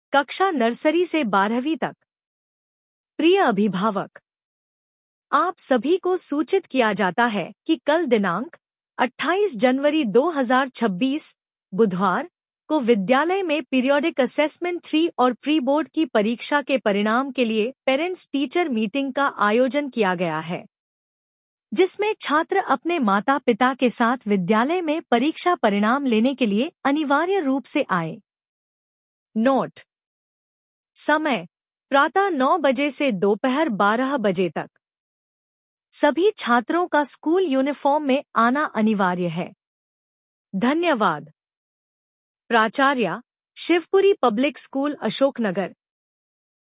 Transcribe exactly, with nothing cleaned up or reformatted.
कक्षा नर्सरी से बारहवीं तक। प्रिय अभिभावक, आप सभी को सूचित किया जाता है कि कल दिनांक अट्ठाईस जनवरी दो हज़ार छब्बीस बुधवार को विद्यालय में पीरियोडिक असेसमेंट थ्री और प्री बोर्ड की परीक्षा के परिणाम के लिए पेरेंट्स टीचर मीटिंग का आयोजन किया गया है, जिसमें छात्र अपने माता पिता के साथ विद्यालय में परीक्षा परिणाम लेने के लिए अनिवार्य रूप से आए। नोट: समय प्रातः नौ बजे से दोपहर बारह बजे तक। सभी छात्रों का स्कूल यूनिफॉर्म में आना अनिवार्य है। धन्यवाद। प्राचार्य, शिवपुरी पब्लिक स्कूल, अशोकनगर।